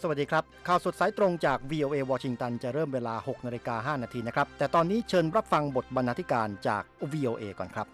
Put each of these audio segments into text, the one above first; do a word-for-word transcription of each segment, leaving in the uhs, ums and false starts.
วัสดีครับข่าวสดสายตรงจาก วี โอ เอ วอชิงตันจะเริ่มเวลา หกนาฬิกาห้านาทีนะครับแต่ตอนนี้เชิญรับฟังบทบรรณาธิการจาก วี โอ เอ ก่อนครับ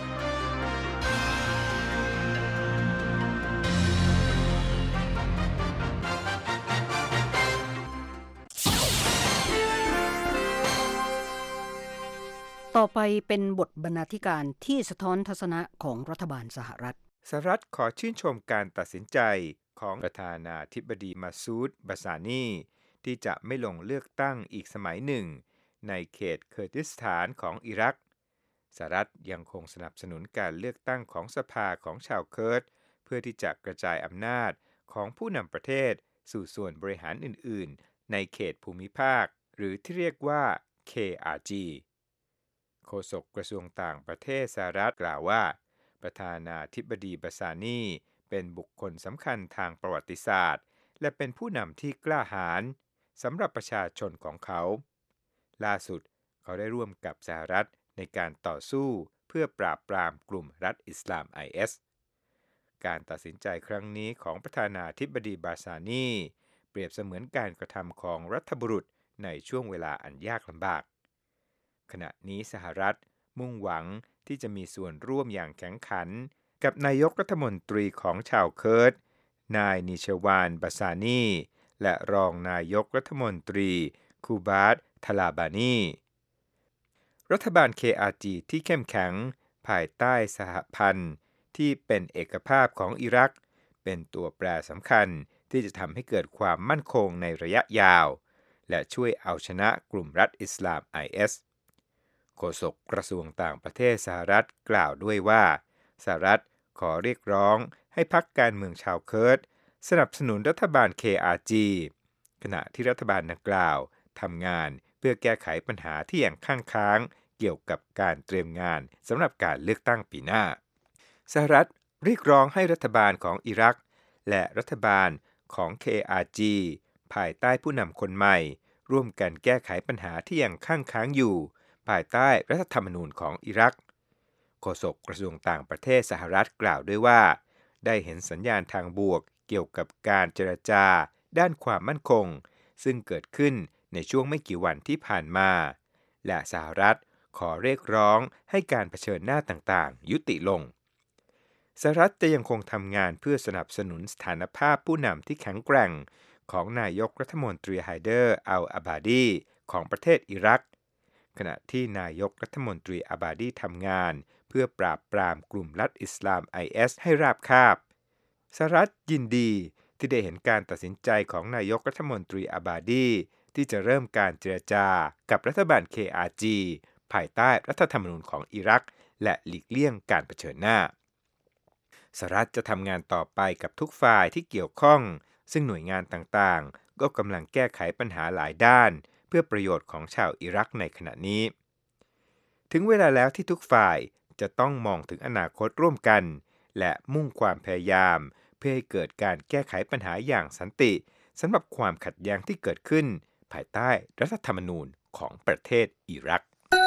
ต่อไปเป็นบทบรรณาธิการที่สะท้อนทัศนะของรัฐบาลสหรัฐสหรัฐขอชื่นชมการตัดสินใจของประธานาธิบดีมาซูด บาซานีที่จะไม่ลงเลือกตั้งอีกสมัยหนึ่งในเขตเคอร์ดิสถานของอิรักสหรัฐยังคงสนับสนุนการเลือกตั้งของสภาของชาวเคิร์ดเพื่อที่จะกระจายอำนาจของผู้นำประเทศสู่ส่วนบริหารอื่นๆในเขตภูมิภาคหรือที่เรียกว่า เค อาร์ จี โฆษกกระทรวงต่างประเทศสหรัฐกล่าวว่าประธานาธิบดีบาซานีเป็นบุคคลสำคัญทางประวัติศาสตร์และเป็นผู้นำที่กล้าหาญสำหรับประชาชนของเขาล่าสุดเขาได้ร่วมกับสหรัฐในการต่อสู้เพื่อปราบปรามกลุ่มรัฐอิสลาม ไอ เอส การตัดสินใจครั้งนี้ของประธานาธิบดีบาซานีเปรียบเสมือนการกระทำของรัฐบุรุษในช่วงเวลาอันยากลำบากขณะนี้สหรัฐมุ่งหวังที่จะมีส่วนร่วมอย่างแข็งขันกับนายกรัฐมนตรีของชาวเคิร์ดนายนิชวานบาซานีและรองนายกรัฐมนตรีคูบาต ทลาบานีรัฐบาล เค อาร์ จี ที่เข้มแข็งภายใต้สหพันธ์ที่เป็นเอกภาพของอิรักเป็นตัวแปรสำคัญที่จะทำให้เกิดความมั่นคงในระยะยาวและช่วยเอาชนะกลุ่มรัฐอิสลาม ไอ เอสโฆษกกระทรวงต่างประเทศสหรัฐกล่าวด้วยว่าสหรัฐขอเรียกร้องให้พรรคการเมืองชาวเคิร์ดสนับสนุนรัฐบาล เค อาร์ จี ขณะที่รัฐบาลดังกล่าวทำงานเพื่อแก้ไขปัญหาที่ยังค้างค้างเกี่ยวกับการเตรียมงานสำหรับการเลือกตั้งปีหน้าสหรัฐเรียกร้องให้รัฐบาลของอิรักและรัฐบาลของ เค อาร์ จี ภายใต้ผู้นำคนใหม่ร่วมกันแก้ไขปัญหาที่ยังค้างค้างอยู่ภายใต้รัฐธรรมนูญของอิรักโฆษกกระทรวงต่างประเทศสหรัฐกล่าวด้วยว่าได้เห็นสัญญาณทางบวกเกี่ยวกับการเจรจาด้านความมั่นคงซึ่งเกิดขึ้นในช่วงไม่กี่วันที่ผ่านมาและสหรัฐขอเรียกร้องให้การเผชิญหน้าต่างๆยุติลงสหรัฐจะยังคงทำงานเพื่อสนับสนุนสถานภาพผู้นำที่แข็งแกร่งของนายกรัฐมนตรีไฮเดอร์ อัล อาบาดีของประเทศอิรักขณะที่นายกรัฐมนตรีอาบาดีทำงานเพื่อปราบปรามกลุ่มรัฐอิสลาม ไอ เอส ให้ราบคาบสหรัฐยินดีที่ได้เห็นการตัดสินใจของนายกรัฐมนตรีอาบาดีที่จะเริ่มการเจรจากับรัฐบาล เค อาร์ จี ภายใต้รัฐธรรมนูญของอิรักและหลีกเลี่ยงการเผชิญหน้าสหรัฐจะทำงานต่อไปกับทุกฝ่ายที่เกี่ยวข้องซึ่งหน่วยงานต่างๆก็กำลังแก้ไขปัญหาหลายด้านเพื่อประโยชน์ของชาวอิรักในขณะนี้ถึงเวลาแล้วที่ทุกฝ่ายจะต้องมองถึงอนาคตร่วมกันและมุ่งความพยายามเพื่อให้เกิดการแก้ไขปัญหาอย่างสันติสำหรับความขัดแย้งที่เกิดขึ้นภายใต้รัฐธรรมนูญของประเทศอิรัก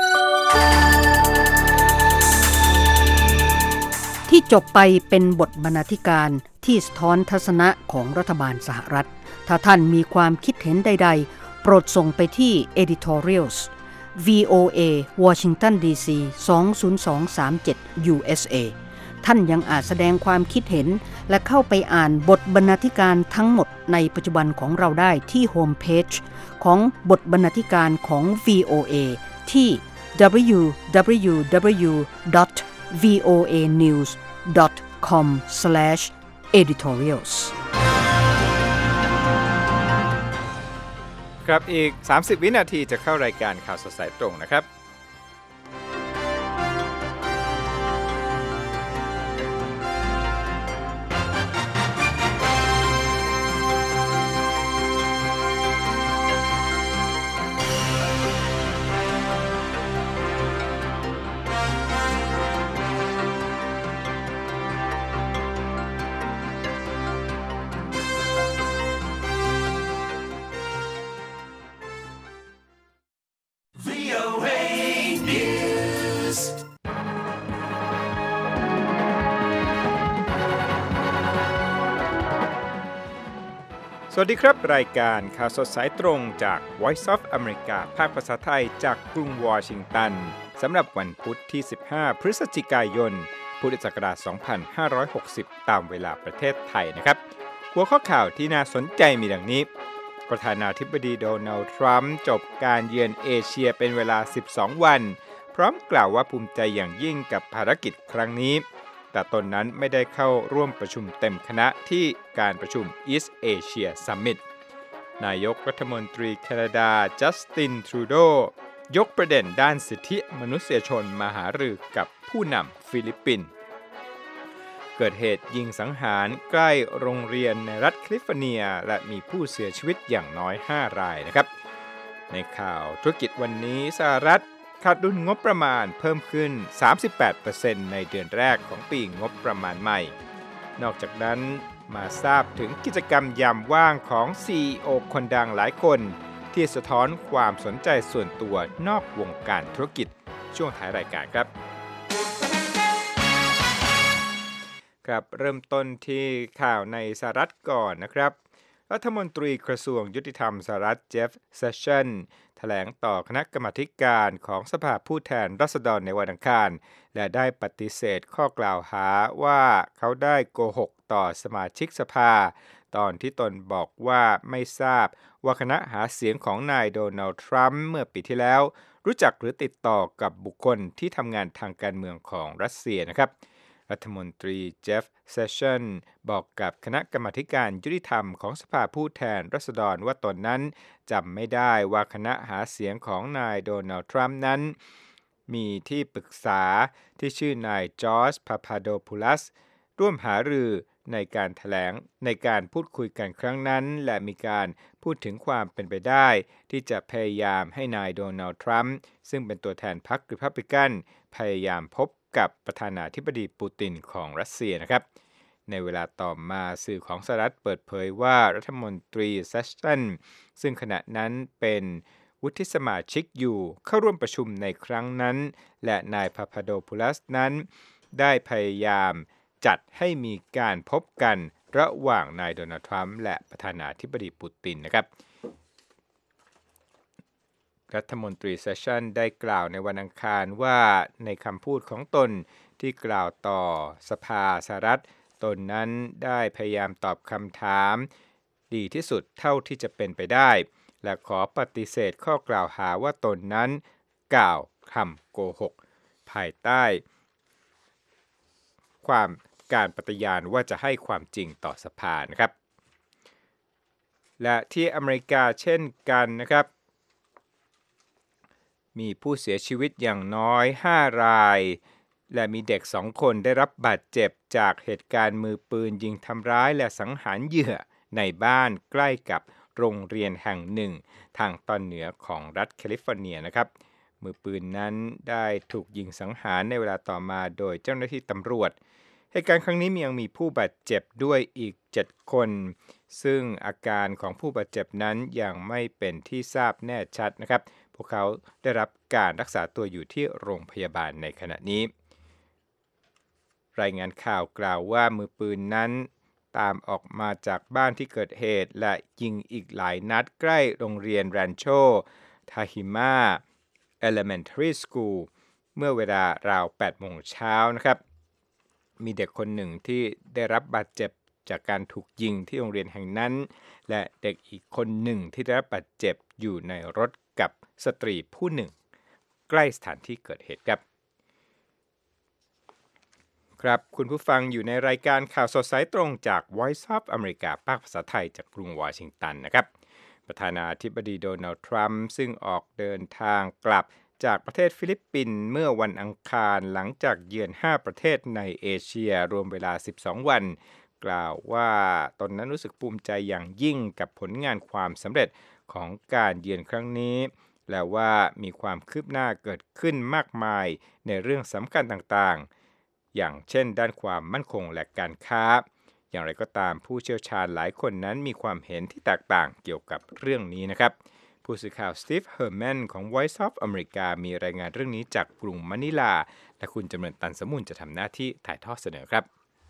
ที่จบไปเป็นบทบรรณาธิการที่สะท้อนทัศนะของรัฐบาลสหรัฐถ้าท่านมีความคิดเห็นใดๆโปรดส่งไปที่ editorials วี โอ เอ Washington ดี ซี สอง ศูนย์ สอง สาม เจ็ด ยู เอส เอ ท่านยังอาจแสดงความคิดเห็นและเข้าไปอ่านบทบรรณาธิการทั้งหมดในปัจจุบันของเราได้ที่โฮมเพจของบทบรรณาธิการของ วี โอ เอ ที่ ดับเบิลยู ดับเบิลยู ดับเบิลยู ดอท วี โอ เอ นิวส์ ดอท คอม สแลช เอดิทอเรียลส์ครับอีกสามสิบวินาทีจะเข้ารายการข่าวสดสายตรงนะครับวี โอ เอวัสดีครับรายการข่าวสดสายตรงจาก Voice of America ภาคภาษาไทยจากกรุงวอชิงตันสำหรับวันพุธที่สิบห้าพฤศจิกายนพุทธศักราชสองพันห้าร้อยหกสิบตามเวลาประเทศไทยนะครับหัวข้อข่าวที่น่าสนใจมีดังนี้ประธานาธิบดีโดนัลด์ทรัมป์จบการเยือนเอเชียเป็นเวลาสิบสองวันพร้อมกล่าวว่าภูมิใจอย่างยิ่งกับภารกิจครั้งนี้แต่ตนนั้นไม่ได้เข้าร่วมประชุมเต็มคณะที่การประชุม East Asia Summit นายกรัฐมนตรีแคนาดาจัสตินทรูโดยกประเด็นด้านสิทธิมนุษยชนมาหารือกับผู้นำฟิลิปปินส์เกิดเหตุยิงสังหารใกล้โรงเรียนในรัฐแคลิฟอร์เนียและมีผู้เสียชีวิตอย่างน้อยห้ารายนะครับในข่าวธุรกิจวันนี้สหรัฐขาดดุลงบประมาณเพิ่มขึ้น สามสิบแปดเปอร์เซ็นต์ ในเดือนแรกของปีงบประมาณใหม่นอกจากนั้นมาทราบถึงกิจกรรมยามว่างของ ซี อี โอ คนดังหลายคนที่สะท้อนความสนใจส่วนตัวนอกวงการธุรกิจช่วงท้ายรายการครับครับเริ่มต้นที่ข่าวในสหรัฐก่อนนะครับรัฐมนตรีกระทรวงยุติธรรมสหรัฐเจฟเซสชันแถลงต่อคณะกรรมาธิการของสภาผู้แทนราษฎรในวันอังคารและได้ปฏิเสธข้อกล่าวหาว่าเขาได้โกหกต่อสมาชิกสภาตอนที่ตนบอกว่าไม่ทราบว่าคณะหาเสียงของนายโดนัลด์ทรัมป์เมื่อปีที่แล้วรู้จักหรือติดต่อกับบุคคลที่ทำงานทางการเมืองของรัสเซียนะครับรัฐมนตรีเจฟเซสชันบอกกับคณะกรรมาธิการยุติธรรมของสภาผู้แทนราษฎรว่าตนนั้นจำไม่ได้ว่าคณะหาเสียงของนายโดนัลด์ทรัมป์นั้นมีที่ปรึกษาที่ชื่อนายจอร์จพาพาโดพูลัสร่วมหารือในการแถลงในการพูดคุยกันครั้งนั้นและมีการพูดถึงความเป็นไปได้ที่จะพยายามให้นายโดนัลด์ทรัมป์ซึ่งเป็นตัวแทนพรรครีพับลิกันพยายามพบกับประธานาธิบดีปูตินของรัสเซียนะครับในเวลาต่อมาสื่อของสหรัฐเปิดเผยว่ารัฐมนตรีเซสชันซึ่งขณะนั้นเป็นวุฒิสมาชิกอยู่เข้าร่วมประชุมในครั้งนั้นและนายพาพาโดพูลัสนั้นได้พยายามจัดให้มีการพบกันระหว่างนายโดนัลด์ทรัมป์และประธานาธิบดีปูตินนะครับรัฐมนตรีเซสชันได้กล่าวในวันอังคารว่าในคำพูดของตนที่กล่าวต่อสภาสหรัฐตนนั้นได้พยายามตอบคำถามดีที่สุดเท่าที่จะเป็นไปได้และขอปฏิเสธข้อกล่าวหาว่าตนนั้นกล่าวคำโกหกภายใต้ความการปฏิญาณว่าจะให้ความจริงต่อสภานะครับและที่อเมริกาเช่นกันนะครับมีผู้เสียชีวิตอย่างน้อยห้ารายและมีเด็กสองคนได้รับบาดเจ็บจากเหตุการณ์มือปืนยิงทำร้ายและสังหารเหยื่อในบ้านใกล้กับโรงเรียนแห่งหนึ่งทางตอนเหนือของรัฐแคลิฟอร์เนียนะครับมือปืนนั้นได้ถูกยิงสังหารในเวลาต่อมาโดยเจ้าหน้าที่ตำรวจเหตุการณ์ครั้งนี้ยังมีผู้บาดเจ็บด้วยอีกเจ็ดคนซึ่งอาการของผู้บาดเจ็บนั้นยังไม่เป็นที่ทราบแน่ชัดนะครับพวกเขาได้รับการรักษาตัวอยู่ที่โรงพยาบาลในขณะนี้รายงานข่าวกล่าวว่ามือปืนนั้นตามออกมาจากบ้านที่เกิดเหตุและยิงอีกหลายนัดใกล้โรงเรียนแรนโชทาฮิมาเอเลเมนทารีสคูลเมื่อเวลาราวแปดโมงเช้านะครับมีเด็กคนหนึ่งที่ได้รับบาดเจ็บจากการถูกยิงที่โรงเรียนแห่งนั้นและเด็กอีกคนหนึ่งที่ได้รับบาดเจ็บอยู่ในรถกับสตรีผู้หนึ่งใกล้สถานที่เกิดเหตุครับครับคุณผู้ฟังอยู่ในรายการข่าวสดสายตรงจาก Voice of America ภาคภาษาไทยจากกรุงวอชิงตันนะครับประธานาธิบดีโดนัลด์ทรัมป์ซึ่งออกเดินทางกลับจากประเทศฟิลิปปินส์เมื่อวันอังคารหลังจากเยือนห้าประเทศในเอเชียรวมเวลาสิบสองวันกล่าวว่าตนนั้นรู้สึกภูมิใจอย่างยิ่งกับผลงานความสำเร็จของการเยือนครั้งนี้และว่ามีความคืบหน้าเกิดขึ้นมากมายในเรื่องสำคัญต่างๆอย่างเช่นด้านความมั่นคงและการค้าอย่างไรก็ตามผู้เชี่ยวชาญหลายคนนั้นมีความเห็นที่แตกต่างเกี่ยวกับเรื่องนี้นะครับผู้สื่อข่าวสตีฟเฮอร์แมนของ Voice of America มีรายงานเรื่องนี้จากกรุงมะนิลาและคุณจำเริญตันสมุนจะทำหน้าที่ถ่ายทอดเสนอครับ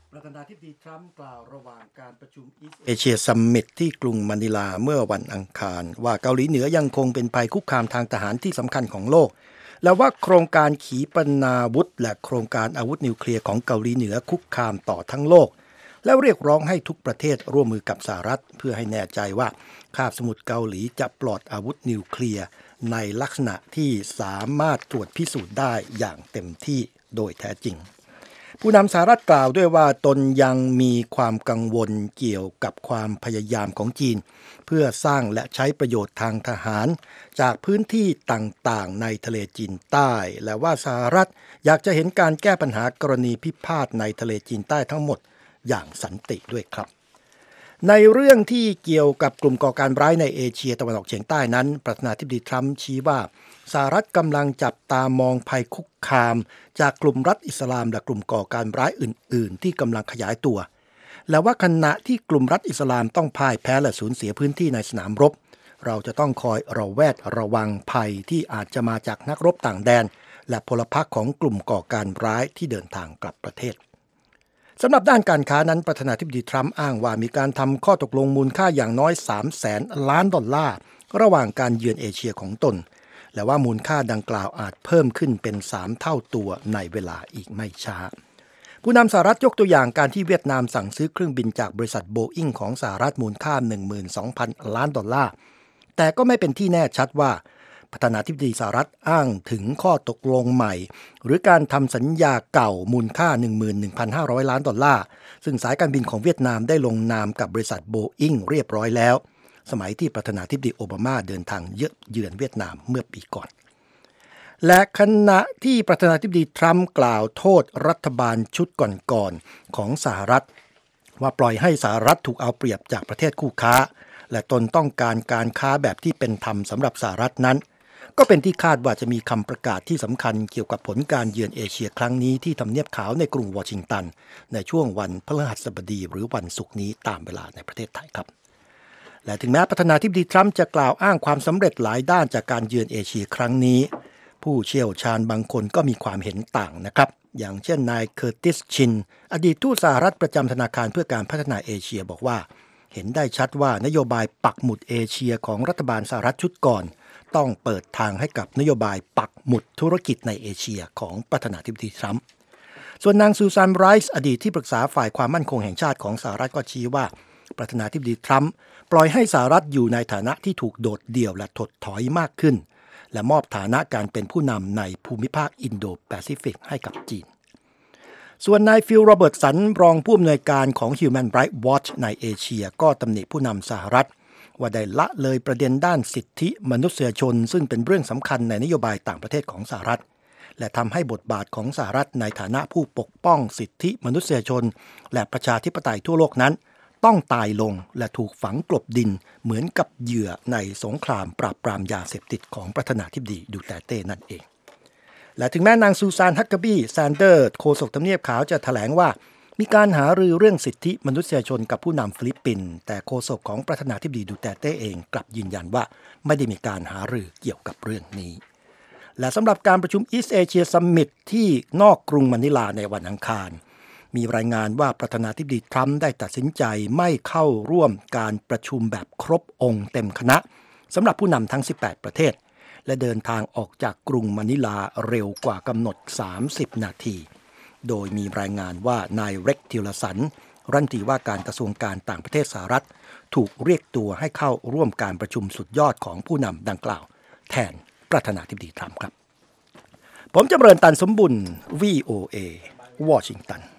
ประธานาธิบดีทรัมป์กล่าวระหว่างการประชุมเอเชียซัมมิตที่กรุงมะนิลาเมื่อวันอังคารว่าเกาหลีเหนือยังคงเป็นภัยคุกคามทางทหารที่สำคัญของโลกและว่าโครงการขีปนาวุธและโครงการอาวุธนิวเคลียร์ของเกาหลีเหนือคุกคามต่อทั้งโลกและเรียกร้องให้ทุกประเทศร่วมมือกับสหรัฐเพื่อให้แน่ใจว่าคาบสมุทรเกาหลีจะปลอดอาวุธนิวเคลียร์ในลักษณะที่สามารถตรวจพิสูจน์ได้อย่างเต็มที่โดยแท้จริงผู้นำสหรัฐกล่าวด้วยว่าตนยังมีความกังวลเกี่ยวกับความพยายามของจีนเพื่อสร้างและใช้ประโยชน์ทางทหารจากพื้นที่ต่างๆในทะเลจีนใต้และว่าสหรัฐอยากจะเห็นการแก้ปัญหากรณีพิพาทในทะเลจีนใต้ทั้งหมดอย่างสันติด้วยครับในเรื่องที่เกี่ยวกับกลุ่มก่อการร้ายในเอเชียตะวันออกเฉียงใต้นั้นประธานาธิบดีทรัมป์ชี้ว่าสหรัฐกำลังจับตามองภัยคุกคามจากกลุ่มรัฐอิสลามและกลุ่มก่อการร้ายอื่นๆที่กำลังขยายตัวและว่าขณะที่กลุ่มรัฐอิสลามต้องพ่ายแพ้และสูญเสียพื้นที่ในสนามรบเราจะต้องคอยระแวดระวังภัยที่อาจจะมาจากนักรบต่างแดนและพลพรรคของกลุ่มก่อการร้ายที่เดินทางกลับประเทศสำหรับด้านการค้านั้นประธานาธิบดีทรัมป์อ้างว่ามีการทำข้อตกลงมูลค่าอย่างน้อยสามแสนล้านดอลลาร์ระหว่างการเยือนเอเชียของตนและว่ามูลค่าดังกล่าวอาจเพิ่มขึ้นเป็นสามเท่าตัวในเวลาอีกไม่ช้าผู้นำสหรัฐยกตัวอย่างการที่เวียดนามสั่งซื้อเครื่องบินจากบริษัทโบอิ้งของสหรัฐมูลค่า หนึ่งหมื่นสองพัน ล้านดอลลาร์แต่ก็ไม่เป็นที่แน่ชัดว่าประธานาธิบดีสหรัฐอ้างถึงข้อตกลงใหม่หรือการทำสัญญาเก่ามูลค่า หนึ่งหมื่นหนึ่งพันห้าร้อย ล้านดอลลาร์ซึ่งสายการบินของเวียดนามได้ลงนามกับบริษัทโบอิ้งเรียบร้อยแล้วสมัยที่ประธานาธิบดีโอบามาเดินทางเยือนเวียดนามเมื่อปีก่อนและขณะที่ประธานาธิบดีทรัมป์กล่าวโทษรัฐบาลชุดก่อนๆของสหรัฐว่าปล่อยให้สหรัฐถูกเอาเปรียบจากประเทศคู่ค้าและตนต้องการการค้าแบบที่เป็นธรรมสำหรับสหรัฐนั้นก็เป็นที่คาดว่าจะมีคำประกาศที่สำคัญเกี่ยวกับผลการเยือนเอเชียครั้งนี้ที่ทำเนียบขาวในกรุงวอชิงตันในช่วงวันพฤหัสบดีหรือวันศุกร์นี้ตามเวลาในประเทศไทยครับและถึงแม้ประธานาธิบดีทรัมป์จะกล่าวอ้างความสำเร็จหลายด้านจากการเยือนเอเชียครั้งนี้ผู้เชี่ยวชาญบางคนก็มีความเห็นต่างนะครับอย่างเช่นนายเคอร์ติสชินอดีตทูตสหรัฐประจำธนาคารเพื่อการพัฒนาเอเชียบอกว่าเห็นได้ชัดว่านโยบายปักหมุดเอเชียของรัฐบาลสหรัฐชุดก่อนต้องเปิดทางให้กับนโยบายปักหมุดธุรกิจในเอเชียของประธานาธิบดีทรัมป์ส่วนนางซูซานไรส์อดีตที่ปรึกษาฝ่ายความมั่นคงแห่งชาติของสหรัฐก็ชี้ว่าประธานาธิบดีทรัมป์ปล่อยให้สหรัฐอยู่ในฐานะที่ถูกโดดเดี่ยวและถดถอยมากขึ้นและมอบฐานะการเป็นผู้นำในภูมิภาคอินโดแปซิฟิกให้กับจีนส่วนนายฟิลโรเบิร์ตสันรองผู้อำนวยการของ Human Rights Watch ในเอเชียก็ตำหนิผู้นำสหรัฐว่าได้ละเลยประเด็นด้านสิทธิมนุษยชนซึ่งเป็นเรื่องสำคัญในนโยบายต่างประเทศของสหรัฐและทำให้บทบาทของสหรัฐในฐานะผู้ปกป้องสิทธิมนุษยชนและประชาธิปไตยทั่วโลกนั้นต้องตายลงและถูกฝังกลบดินเหมือนกับเหยื่อในสงครามปราบปรามยาเสพติดของประธานาธิบดีดูเตเต้นั่นเองและถึงแม้นางซูซานฮักเกอร์บี้แซนเดอร์โฆษกทำเนียบขาวจะแถลงว่ามีการหารือเรื่องสิทธิมนุษยชนกับผู้นำฟิลิปปินส์แต่โฆษกของประธานาธิบดีดูเตเต้เองกลับยืนยันว่าไม่ได้มีการหารือเกี่ยวกับเรื่องนี้และสำหรับการประชุม East Asia Summit ที่นอกกรุงมะนิลาในวันอังคารมีรายงานว่าประธานาธิบดีทรัมป์ได้ตัดสินใจไม่เข้าร่วมการประชุมแบบครบองค์เต็มคณะสำหรับผู้นำทั้งสิบแปดประเทศและเดินทางออกจากกรุงมะนิลาเร็วกว่ากำหนดสามสิบนาทีโดยมีรายงานว่านายเร็กทิลลสันรัฐมนตรีว่าการกระทรวงการต่างประเทศสหรัฐถูกเรียกตัวให้เข้าร่วมการประชุมสุดยอดของผู้นำดังกล่าวแทนประธานาธิบดีทรัมป์ครับผมจำเริญตันสมบุญ วี โอ เอ วอชิงตัน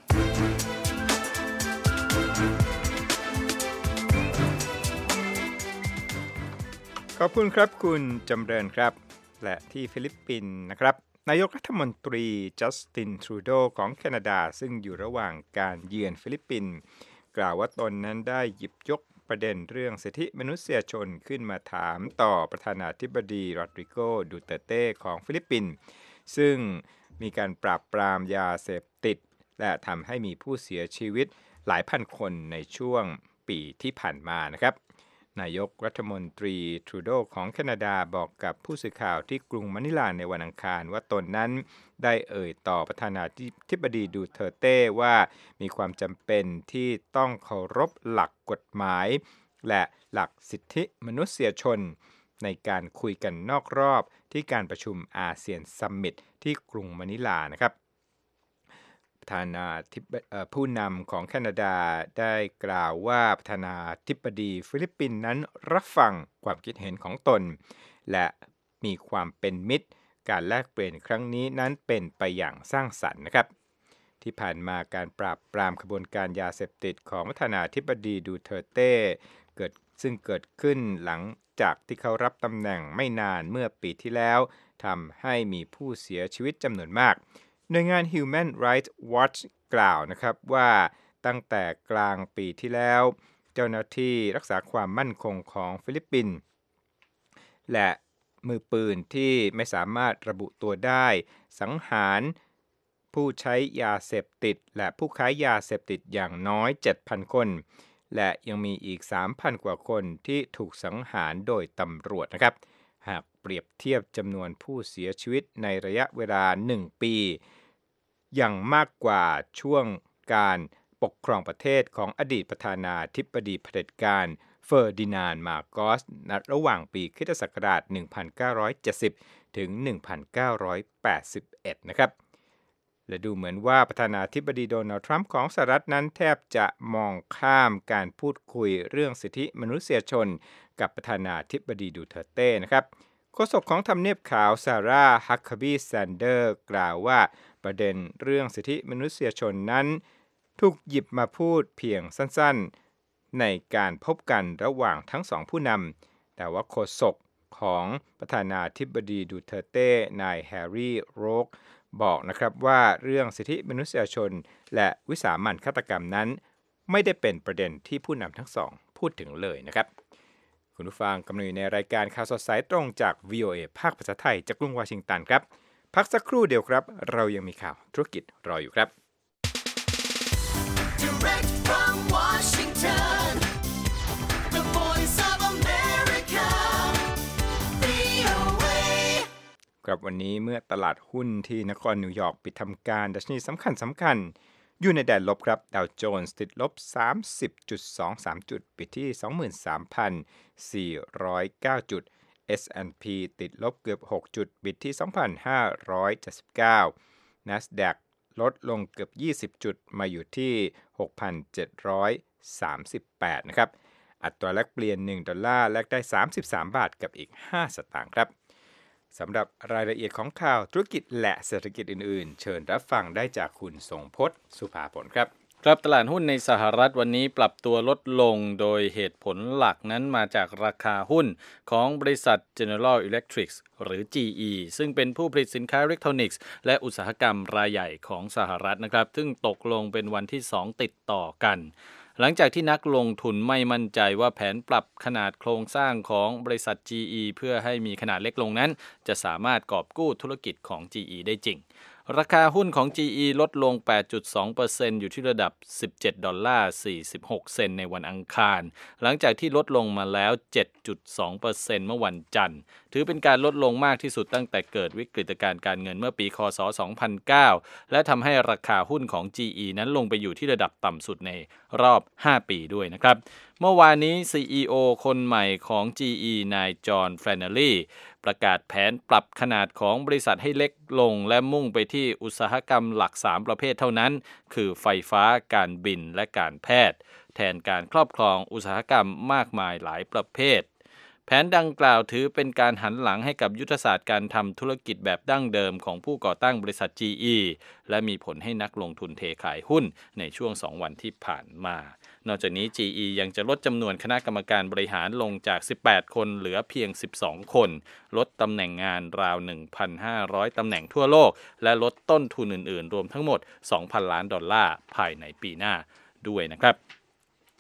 ขอบคุณครับคุณจำเริญครับและที่ฟิลิปปินส์นะครับนายกรัฐมนตรีจัสตินทรูโดของแคนาดาซึ่งอยู่ระหว่างการเยือนฟิลิปปินส์กล่าวว่าตนนั้นได้หยิบยกประเด็นเรื่องสิทธิมนุษยชนขึ้นมาถามต่อประธานาธิบดีโรดริโก ดูเตเต้ของฟิลิปปินส์ซึ่งมีการปราบปรามยาเสพติดและทำให้มีผู้เสียชีวิตหลายพันคนในช่วงปีที่ผ่านมานะครับนายกรัฐมนตรีทรูโดของแคนาดาบอกกับผู้สื่อข่าวที่กรุงมะนิลาในวันอังคารว่าตนนั้นได้เอ่ยต่อประธานาธิบดีดูเทอร์เต้ว่ามีความจำเป็นที่ต้องเคารพหลักกฎหมายและหลักสิทธิมนุษยชนในการคุยกันนอกรอบที่การประชุมอาเซียนซัมมิตที่กรุงมะนิลานะครับประธานาธิบดีผู้นำของแคนาดาได้กล่าวว่าประธานาธิบดีฟิลิปปินส์นั้นรับฟังความคิดเห็นของตนและมีความเป็นมิตรการแลกเปลี่ยนครั้งนี้นั้นเป็นไปอย่างสร้างสรรค์นะครับที่ผ่านมาการปราบปรามขบวนการยาเสพติดของประธานาธิบดีดูเทอร์เต้เกิดซึ่งเกิดขึ้นหลังจากที่เขารับตำแหน่งไม่นานเมื่อปีที่แล้วทำให้มีผู้เสียชีวิตจำนวนมากหน่วยงาน Human Rights Watch กล่าวนะครับว่าตั้งแต่กลางปีที่แล้วเจ้าหน้าที่รักษาความมั่นคงของฟิลิปปินส์และมือปืนที่ไม่สามารถระบุตัวได้สังหารผู้ใช้ยาเสพติดและผู้ค้ายาเสพติดอย่างน้อย เจ็ดพัน คนและยังมีอีก สามพัน กว่าคนที่ถูกสังหารโดยตำรวจนะครับหากเปรียบเทียบจำนวนผู้เสียชีวิตในระยะเวลาหนึ่งปีอย่างมากกว่าช่วงการปกครองประเทศของอดีตประธานาธิบดีเผด็จการเฟอร์ดินานด์ มาโกสณระหว่างปีคริสตศักราช หนึ่งพันเก้าร้อยเจ็ดสิบ ถึง หนึ่งพันเก้าร้อยแปดสิบเอ็ด นะครับและดูเหมือนว่าประธานาธิบดีโดนัลด์ทรัมป์ของสหรัฐนั้นแทบจะมองข้ามการพูดคุยเรื่องสิทธิมนุษยชนกับประธานาธิบดีดูเทอร์เต้นะครับโฆษกของทำเนียบขาวซาร่าฮักคาบีแซนเดอร์กล่าวว่าประเด็นเรื่องสิทธิมนุษยชนนั้นถูกหยิบมาพูดเพียงสั้นๆในการพบกันระหว่างทั้งสองผู้นำแต่ว่าโฆษกของประธานาธิบดีดูเทอร์เต้นายแฮร์รี่โรกบอกนะครับว่าเรื่องสิทธิมนุษยชนและวิสามัญฆาตกรรมนั้นไม่ได้เป็นประเด็นที่ผู้นำทั้งสองพูดถึงเลยนะครับคุณผู้ฟังกำลังอยู่ในรายการข่าวสดสายตรงจาก วี โอ เอ ภาคภาษาไทยจากกรุงวอชิงตันครับพักสักครู่เดียวครับเรายังมีข่าวธุรกิจรออยู่ครับ Direct from Washington, the voice of America, วี โอ เอครับวันนี้เมื่อตลาดหุ้นที่นครนิวยอร์กปิดทำการดัชนีสำคัญสำคัญอยู่ในแดนลบครับดาวโจนส์ติดลบ สามสิบจุดสองสาม จุดปิดที่ สองหมื่นสามพันสี่ร้อยเก้า จุด เอส แอนด์ พี ติดลบเกือบหกจุดปิดที่ สองพันห้าร้อยเจ็ดสิบเก้า NASDAQ ลดลงเกือบยี่สิบจุดมาอยู่ที่ หกพันเจ็ดร้อยสามสิบแปด นะครับอัตราแลกเปลี่ยนหนึ่งดอลลาร์แลกได้สามสิบสามบาทกับอีกห้าสตางค์ครับสำหรับรายละเอียดของข่าวธุรกิจและเศรษฐกิจอื่นๆเชิญรับฟังได้จากคุณทรงพจน์สุภาผลครับครับตลาดหุ้นในสหรัฐวันนี้ปรับตัวลดลงโดยเหตุผลหลักนั้นมาจากราคาหุ้นของบริษัท General Electric หรือ จี อี ซึ่งเป็นผู้ผลิตสินค้าอิเล็กทรอนิกส์และอุตสาหกรรมรายใหญ่ของสหรัฐนะครับซึ่งตกลงเป็นวันที่สองติดต่อกันหลังจากที่นักลงทุนไม่มั่นใจว่าแผนปรับขนาดโครงสร้างของบริษัท จี อี เพื่อให้มีขนาดเล็กลงนั้นจะสามารถกอบกู้ธุรกิจของ จี อี ได้จริงราคาหุ้นของ จี อี ลดลง แปดจุดสองเปอร์เซ็นต์ อยู่ที่ระดับ สิบเจ็ดดอลลาร์สี่สิบหกเซนต์ในวันอังคารหลังจากที่ลดลงมาแล้ว เจ็ดจุดสองเปอร์เซ็นต์ เมื่อวันจันทร์ถือเป็นการลดลงมากที่สุดตั้งแต่เกิดวิกฤตการณ์การเงินเมื่อปีค.ศ. สองพันเก้าและทำให้ราคาหุ้นของ จี อี นั้นลงไปอยู่ที่ระดับต่ำสุดในรอบห้าปีด้วยนะครับเมื่อวานนี้ ซี อี โอ คนใหม่ของ จี อี นายจอห์น แฟรนเนลลี่ประกาศแผนปรับขนาดของบริษัทให้เล็กลงและมุ่งไปที่อุตสาหกรรมหลักสามประเภทเท่านั้นคือไฟฟ้าการบินและการแพทย์แทนการครอบครองอุตสาหกรรมมากมายหลายประเภทแผนดังกล่าวถือเป็นการหันหลังให้กับยุทธศาสตร์การทำธุรกิจแบบดั้งเดิมของผู้ก่อตั้งบริษัท จี อี และมีผลให้นักลงทุนเทขายหุ้นในช่วงสองวันที่ผ่านมานอกจากนี้ จี อี ยังจะลดจำนวนคณะกรรมการบริหารลงจากสิบแปดคนเหลือเพียงสิบสองคนลดตำแหน่งงานราว หนึ่งพันห้าร้อย ตำแหน่งทั่วโลกและลดต้นทุนอื่นๆรวมทั้งหมด สองพัน ล้านดอลลาร์ภายในปีหน้าด้วยนะครับ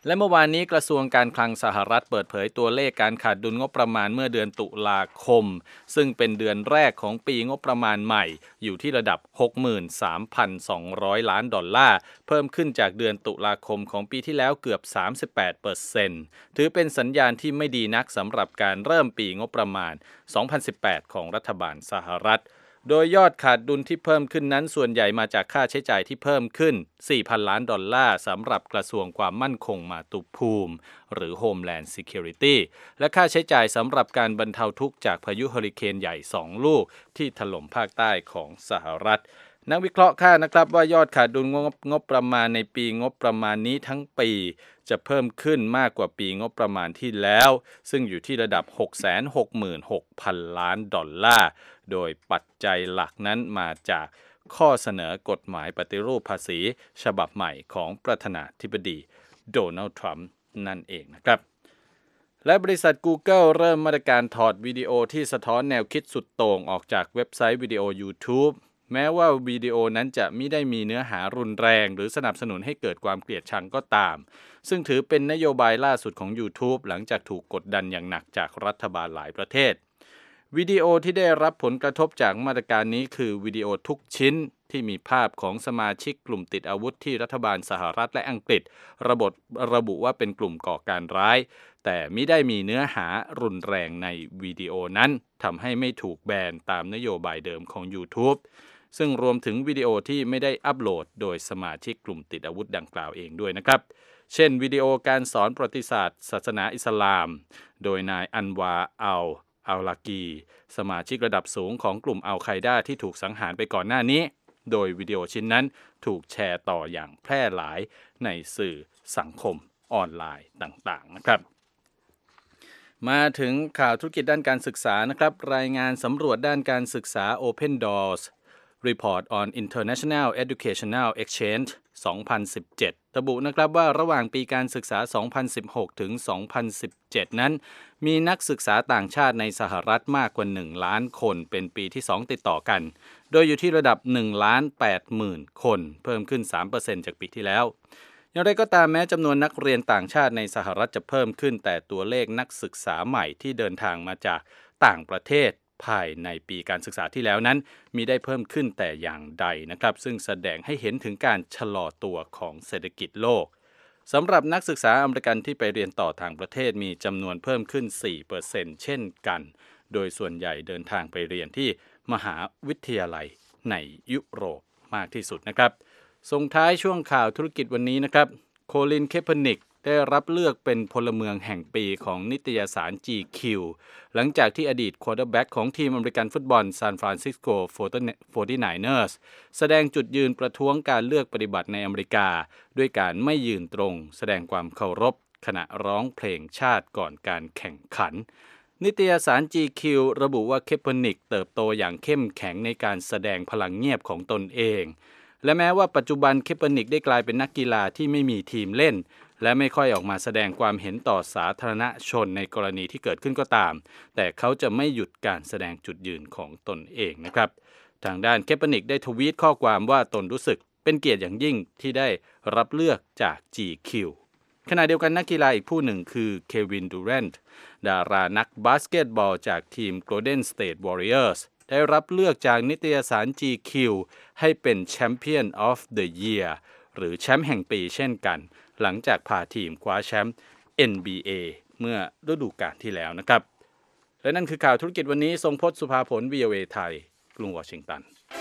และเมื่อวานนี้กระทรวงการคลังสหรัฐเปิดเผยตัวเลขการขาดดุลงบประมาณเมื่อเดือนตุลาคมซึ่งเป็นเดือนแรกของปีงบประมาณใหม่อยู่ที่ระดับ หกหมื่นสามพันสองร้อย ล้านดอลลาร์เพิ่มขึ้นจากเดือนตุลาคมของปีที่แล้วเกือบ สามสิบแปดเปอร์เซ็นต์ ถือเป็นสัญญาณที่ไม่ดีนักสำหรับการเริ่มปีงบประมาณ สองพันสิบแปด ของรัฐบาลสหรัฐโดยยอดขาดดุลที่เพิ่มขึ้นนั้นส่วนใหญ่มาจากค่าใช้จ่ายที่เพิ่มขึ้น สี่พัน ล้านดอลลาร์สำหรับกระทรวงความมั่นคงมาตุภูมิหรือ Homeland Security และค่าใช้จ่ายสำหรับการบรรเทาทุกข์จากพายุเฮอริเคนใหญ่สองลูกที่ถล่มภาคใต้ของสหรัฐนักวิเคราะห์คาดนะครับว่ายอดขาดดุลงบงบประมาณในปีงบประมาณนี้ทั้งปีจะเพิ่มขึ้นมากกว่าปีงบประมาณที่แล้วซึ่งอยู่ที่ระดับ หกแสนหกหมื่นหกพัน ล้านดอลลาร์โดยปัจจัยหลักนั้นมาจากข้อเสนอกฎหมายปฏิรูปภาษีฉบับใหม่ของประธานาธิบดีโดนัลด์ทรัมป์นั่นเองนะครับและบริษัท Google เริ่มมาตรการถอดวิดีโอที่สะท้อนแนวคิดสุดโต่งออกจากเว็บไซต์วิดีโอ YouTube แม้ว่าวิดีโอนั้นจะไม่ได้มีเนื้อหารุนแรงหรือสนับสนุนให้เกิดความเกลียดชังก็ตามซึ่งถือเป็นนโยบายล่าสุดของ YouTube หลังจากถูกกดดันอย่างหนักจากรัฐบาลหลายประเทศวิดีโอที่ได้รับผลกระทบจากมาตรการนี้คือวิดีโอทุกชิ้นที่มีภาพของสมาชิกกลุ่มติดอาวุธที่รัฐบาลสหรัฐและอังกฤษระบุระบุว่าเป็นกลุ่มก่อการร้ายแต่มิได้มีเนื้อหารุนแรงในวิดีโอนั้นทำให้ไม่ถูกแบนตามนโยบายเดิมของ YouTube ซึ่งรวมถึงวิดีโอที่ไม่ได้อัปโหลดโดยสมาชิกกลุ่มติดอาวุธดังกล่าวเองด้วยนะครับเช่นวิดีโอการสอนประวัติศาสตร์ศาสนาอิสลามโดยนายอันวาอัลอัลลากีสมาชิกระดับสูงของกลุ่มอัลไคดาที่ถูกสังหารไปก่อนหน้านี้โดยวิดีโอชิ้นนั้นถูกแชร์ต่ออย่างแพร่หลายในสื่อสังคมออนไลน์ต่างๆนะครับมาถึงข่าวธุรกิจด้านการศึกษานะครับรายงานสำรวจด้านการศึกษา Open Doors Report on International Educational Exchange สองพันสิบเจ็ดระบุนะครับว่าระหว่างปีการศึกษา สองพันสิบหก ถึง สองพันสิบเจ็ด นั้นมีนักศึกษาต่างชาติในสหรัฐมากกว่า หนึ่ง ล้านคนเป็นปีที่ สอง ติดต่อกันโดยอยู่ที่ระดับ หนึ่งล้านแปดหมื่น คนเพิ่มขึ้น สามเปอร์เซ็นต์ จากปีที่แล้วอย่างไรก็ตามแม้จำนวนนักเรียนต่างชาติในสหรัฐจะเพิ่มขึ้นแต่ตัวเลขนักศึกษาใหม่ที่เดินทางมาจากต่างประเทศภายในปีการศึกษาที่แล้วนั้นมีได้เพิ่มขึ้นแต่อย่างใดนะครับซึ่งแสดงให้เห็นถึงการชะลอตัวของเศรษฐกิจโลกสำหรับนักศึกษาอเมริกันที่ไปเรียนต่อต่างประเทศมีจำนวนเพิ่มขึ้น สี่เปอร์เซ็นต์ เช่นกันโดยส่วนใหญ่เดินทางไปเรียนที่มหาวิทยาลัยในยุโรปมากที่สุดนะครับส่งท้ายช่วงข่าวธุรกิจวันนี้นะครับโคลิน เคปเปอร์นิกได้รับเลือกเป็นพลเมืองแห่งปีของนิตยสาร จี คิว หลังจากที่อดีตควอเตอร์แบ็กของทีมอเมริกันฟุตบอลซานฟรานซิสโก โฟร์ตี้ไนเนอร์ส แสดงจุดยืนประท้วงการเลือกปฏิบัติในอเมริกาด้วยการไม่ยืนตรงแสดงความเคารพขณะร้องเพลงชาติก่อนการแข่งขันนิตยสาร จี คิว ระบุว่าเคปเปอร์นิกเติบโตอย่างเข้มแข็งในการแสดงพลังเงียบของตนเองและแม้ว่าปัจจุบันเคปเปอร์นิกได้กลายเป็นนักกีฬาที่ไม่มีทีมเล่นและไม่ค่อยออกมาแสดงความเห็นต่อสาธารณชนในกรณีที่เกิดขึ้นก็ตามแต่เขาจะไม่หยุดการแสดงจุดยืนของตนเองนะครับทางด้านเคปเปอร์นิกได้ทวีตข้อความว่าตนรู้สึกเป็นเกียรติอย่างยิ่งที่ได้รับเลือกจาก จี คิว ขณะเดียวกันนักกีฬาอีกผู้หนึ่งคือเควิน ดูแรนต์ดารานักบาสเกตบอลจากทีม Golden State Warriors ได้รับเลือกจากนิตยสาร จี คิว ให้เป็น Champion of the Year หรือแชมป์แห่งปีเช่นกันหลังจากพาทีมคว้าแชมป์ เอ็น บี เอ เมื่อฤดูกาลที่แล้วนะครับและนั่นคือข่าวธุรกิจวันนี้ทรงพจน์สุภาผล วี โอ เอ ไทยกรุงวอชิงตัน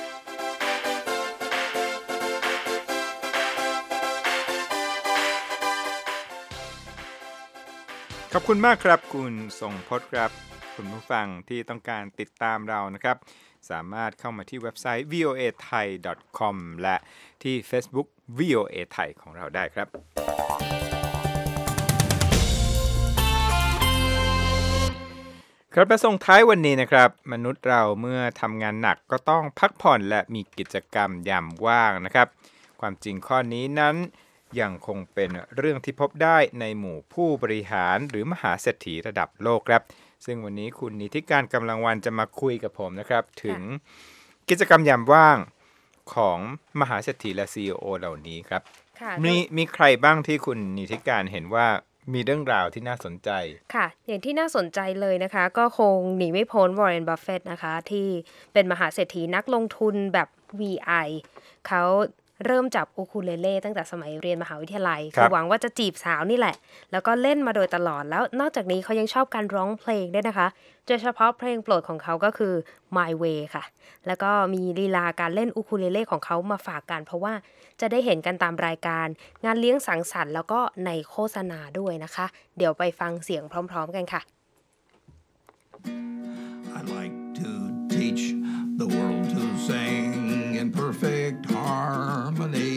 ขอบคุณมากครับคุณทรงพจน์ครับคุณผู้ฟังที่ต้องการติดตามเรานะครับสามารถเข้ามาที่เว็บไซต์ วี โอ เอ ไทย ดอท คอม และที่ Facebook วี โอ เอ ไทยของเราได้ครับครับและส่งท้ายวันนี้นะครับมนุษย์เราเมื่อทำงานหนักก็ต้องพักผ่อนและมีกิจกรรมยามว่างนะครับความจริงข้อนี้นั้นยังคงเป็นเรื่องที่พบได้ในหมู่ผู้บริหารหรือมหาเศรษฐีระดับโลกครับซึ่งวันนี้คุณนิติการกำลังวันจะมาคุยกับผมนะครับถึงกิจกรรมยามว่างของมหาเศรษฐีและ ซี อี โอ เหล่านี้ครับค่ะมีมีใครบ้างที่คุณนิติการเห็นว่ามีเรื่องราวที่น่าสนใจค่ะอย่างที่น่าสนใจเลยนะคะก็คงหนีไม่พ้นวอร์เรน บัฟเฟตต์นะคะที่เป็นมหาเศรษฐีนักลงทุนแบบ วี ไอ เขาเริ่มจับอูคูเลเล่ตั้งแต่สมัยเรียนมหาวิทยาลัยคือหวังว่าจะจีบสาวนี่แหละแล้วก็เล่นมาโดยตลอดแล้วนอกจากนี้เขายังชอบการร้องเพลงด้วยนะคะโดยเฉพาะเพลงโปรดของเขาก็คือ My Way ค่ะแล้วก็มีลีลาการเล่นอูคูเลเล่ของเขามาฝากกันเพราะว่าจะได้เห็นกันตามรายการงานเลี้ยงสังสรรค์แล้วก็ในโฆษณาด้วยนะคะเดี๋ยวไปฟังเสียงพร้อมๆกันค่ะ I'd like to teach the world to sing in perfect harmony.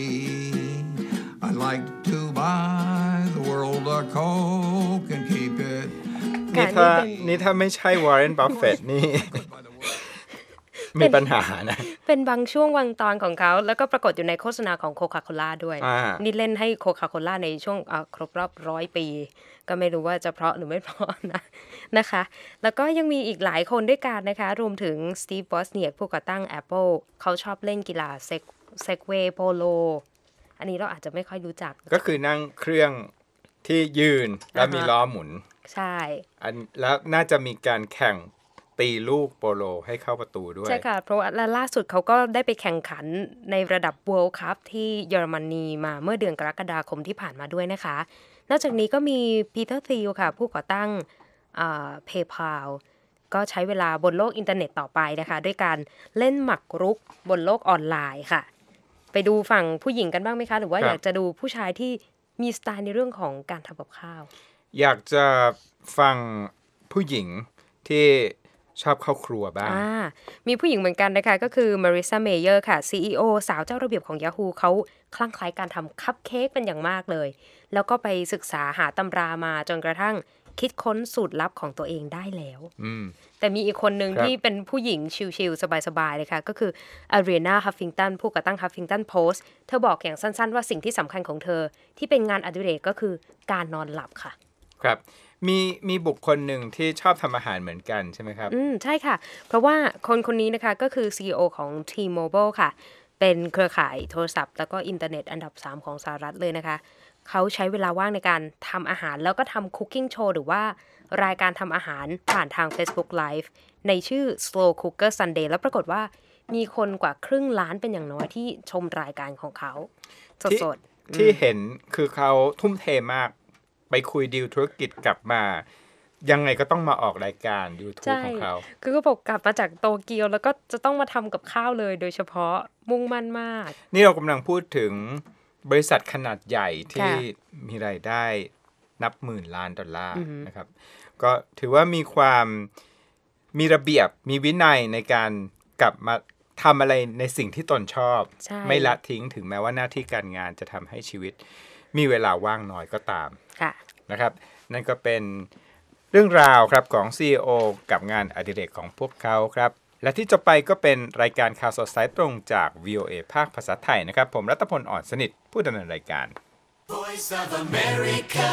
I'd like to buy the world a Coke and keep it. นี่ถ้านี่ถ้าไม่ใช่วอร์เรน บัฟเฟตต์นี่ มีปัญหานะเป็นบางช่วงบางตอนของเขาแล้วก็ปรากฏอยู่ในโฆษณาของโคคาโคล่าด้วยนี่เล่นให้โคคาโคล่าในช่วงครบรอบร้อยปีก็ไม่รู้ว่าจะเพราะหรือไม่เพราะนะนะคะแล้วก็ยังมีอีกหลายคนด้วยกันนะคะรวมถึงสตีฟ บอสเนียกผู้ก่อตั้ง Apple เขาชอบเล่นกีฬาเซกเวย์โปโลอันนี้เราอาจจะไม่ค่อยรู้จักก็คือนั่งเครื่องที่ยืนแล้วมีล้อหมุนใช่อันแล้วน่าจะมีการแข่งตีลูกโปโลให้เข้าประตูด้วยใช่ค่ะเพราะว่าล่าสุดเขาก็ได้ไปแข่งขันในระดับ World Cup ที่เยอรมนีมาเมื่อเดือนกรกฎาคมที่ผ่านมาด้วยนะคะนอกจากนี้ก็มีปีเตอร์ ธีลค่ะผู้ก่อตั้งเอ่อ PayPal ก็ใช้เวลาบนโลกอินเทอร์เน็ตต่อไปนะคะด้วยการเล่นหมากรุกบนโลกออนไลน์ค่ะไปดูฝั่งผู้หญิงกันบ้างไหมคะหรือว่าอยากจะดูผู้ชายที่มีสไตล์ในเรื่องของการทำกับข้าวอยากจะฟังผู้หญิงที่ชอบเข้าครัวบ้างมีผู้หญิงเหมือนกันนะคะก็คือมาริซาเมเยอร์ค่ะ ซี อี โอ สาวเจ้าระเบียบของ Yahoo เขาคลั่งไคล้การทำคัพเค้กเป็นอย่างมากเลยแล้วก็ไปศึกษาหาตำรามาจนกระทั่งคิดค้นสูตรลับของตัวเองได้แล้วแต่มีอีกคนหนึ่งที่เป็นผู้หญิงชิลๆสบายๆเลยค่ะก็คืออารีนา ฮัฟฟิงตันผู้ก่อตั้ง Huffington Post เธอบอกอย่างสั้นๆว่าสิ่งที่สำคัญของเธอที่เป็นงานอดิเรกก็คือการนอนหลับค่ะครับมีมีบุคคลหนึ่งที่ชอบทำอาหารเหมือนกันใช่ไหมครับอืมใช่ค่ะเพราะว่าคนคนนี้นะคะก็คือ ซี อี โอ ของ T-Mobile ค่ะเป็นเครือข่ายโทรศัพท์แล้วก็อินเทอร์เน็ตอันดับสามของสหรัฐเลยนะคะเขาใช้เวลาว่างในการทำอาหารแล้วก็ทำคุกกิ้งโชว์หรือว่ารายการทำอาหารผ่านทาง Facebook Live ในชื่อ Slow Cooker Sunday แล้วปรากฏว่ามีคนกว่าครึ่งล้านเป็นอย่างน้อยที่ชมรายการของเขาสดๆที่เห็นคือเขาทุ่มเทมากไปคุยดีลธุรกิจกลับมายังไงก็ต้องมาออกรายการ YouTube ของเขาคือก็บอกกลับมาจากโตเกียวแล้วก็จะต้องมาทำกับข้าวเลยโดยเฉพาะมุ่งมั่นมากนี่เรากำลังพูดถึงบริษัทขนาดใหญ่ที่มีรายได้นับหมื่นล้านดอลลาร์นะครับก็ถือว่ามีความมีระเบียบมีวินัยในการกลับมาทำอะไรในสิ่งที่ตนชอบไม่ละทิ้งถึงแม้ว่าหน้าที่การงานจะทำให้ชีวิตมีเวลาว่างน้อยก็ตามนะครับนั่นก็เป็นเรื่องราวครับของ ซี อี โอ กับงานอดิเรกของพวกเขาครับและที่จะไปก็เป็นรายการข่าวสดสายตรงจาก วี โอ เอ ภาคภาษาไทยนะครับผมรัตพล อ่อนสนิทผู้ดำเนินรายการ Voice of America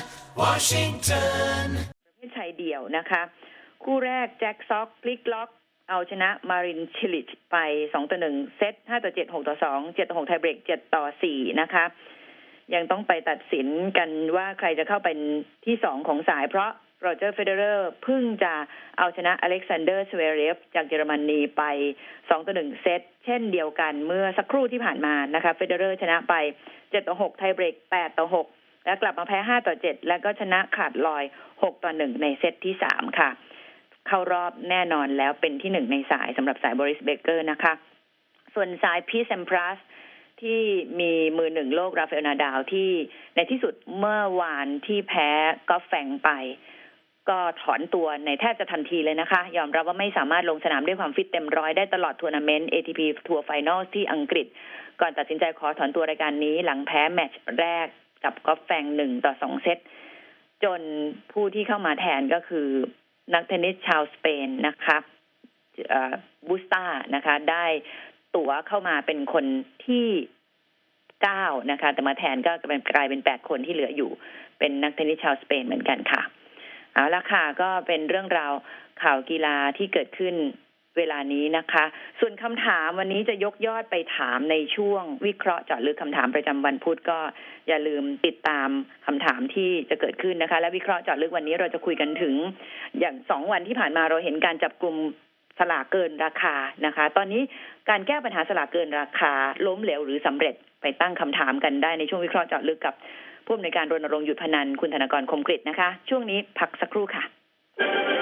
Washington ประเภทชายเดี่ยวนะคะคู่แรกแจ็คซ็อกพลิกล็อกเอาชนะมารินชิลิชไปสองต่อหนึ่งเซตห้าต่อเจ็ด หกต่อสอง เจ็ดต่อหกไทยเบรกเจ็ดต่อสี่นะคะยังต้องไปตัดสินกันว่าใครจะเข้าเป็นที่สองของสายเพราะโรเจอร์ เฟเดอเรอร์เพิ่งจะเอาชนะอเล็กซานเดอร์ สเวเรฟจากเยอรมนีไปสองต่อหนึ่งเซตเช่นเดียวกันเมื่อสักครู่ที่ผ่านมานะคะเฟเดอเรอร์ชนะไปเจ็ดต่อหกไทยเบรกแปดต่อหกแล้วกลับมาแพ้ห้าต่อเจ็ดแล้วก็ชนะขาดลอยหกต่อหนึ่งในเซตที่สามค่ะเข้ารอบแน่นอนแล้วเป็นที่หนึ่งในสายสำหรับสายบริสเบเกอร์นะคะส่วนสายพีซแซมพรัสที่มีมือหนึ่งโลกราฟาเอลนาดาลที่ในที่สุดเมื่อวานที่แพ้กอล์ฟแฟงไปก็ถอนตัวในแทบจะทันทีเลยนะคะยอมรับว่าไม่สามารถลงสนามด้วยความฟิตเต็มร้อยได้ตลอดทัวร์นาเมนต์ เอ ที พี Tour Finals ที่อังกฤษก่อนตัดสินใจขอถอนตัวรายการนี้หลังแพ้แมตช์แรกกับกอล์ฟแฟงหนึ่งต่อสองเซตจนผู้ที่เข้ามาแทนก็คือนักเทนนิสชาวสเปนนะคะบูสตานะคะได้ตั๋วเข้ามาเป็นคนที่เก้านะคะแต่มาแทนก็กลายเป็นแปดคนที่เหลืออยู่เป็นนักเทนนิสชาวสเปนเหมือนกันค่ะเอาละค่ะก็เป็นเรื่องราวข่าวกีฬาที่เกิดขึ้นเวลานี้นะคะส่วนคำถามวันนี้จะยกยอดไปถามในช่วงวิเคราะห์เจาะลึกคำถามประจำวันพุธก็อย่าลืมติดตามคำถามที่จะเกิดขึ้นนะคะและวิเคราะห์เจาะลึกวันนี้เราจะคุยกันถึงอย่างสองวันที่ผ่านมาเราเห็นการจับกลุ่มสลากเกินราคานะคะตอนนี้การแก้ปัญหาสลากเกินราคาล้มเหลวหรือสำเร็จไปตั้งคำถามกันได้ในช่วงวิเคราะห์เจาะลึกกับผู้อำนวยการรณรงค์หยุดพนันคุณธนกรคมกฤษนะคะช่วงนี้พักสักครู่ค่ะ